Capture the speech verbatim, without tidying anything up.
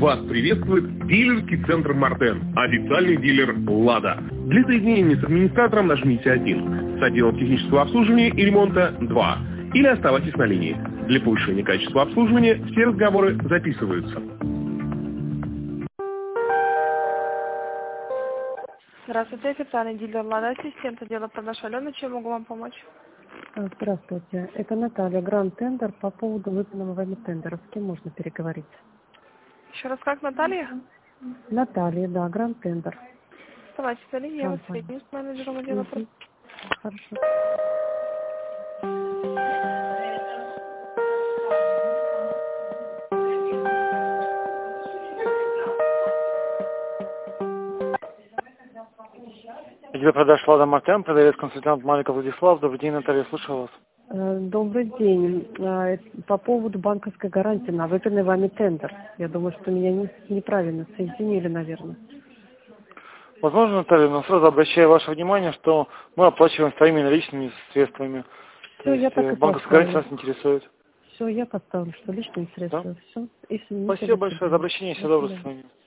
Вас приветствует дилерский центр «Мартен», официальный дилер «Лада». Для соединения с администратором нажмите один, с отделом технического обслуживания и ремонта два, или оставайтесь на линии. Для повышения качества обслуживания все разговоры записываются. Здравствуйте, официальный дилер «Лада», ассистент отдела продаж Алена, чем могу вам помочь? Здравствуйте, это Наталья, Гранд Тендер по поводу выданного вами тендера. С кем можно переговорить? Еще раз, как Наталья? Наталья, да, Гранд Тендер. Оставайтесь на линии, я вас соединю с менеджером отдела продаж. Хорошо. Отдел продаж «Лада Мартен», продавец-консультант Маликов Владислав. Добрый день, Наталья, слушаю вас. Добрый день. По поводу банковской гарантии на выданный вами тендер. Я думаю, что меня не, неправильно соединили, наверное. Возможно, Наталья, но сразу обращаю ваше внимание, что мы оплачиваем своими наличными средствами. Все, я так и банковская гарантия нас интересует. Все, я поставлю, что личные средства. Да? Все. Если Спасибо большое за обращение. Всего доброго.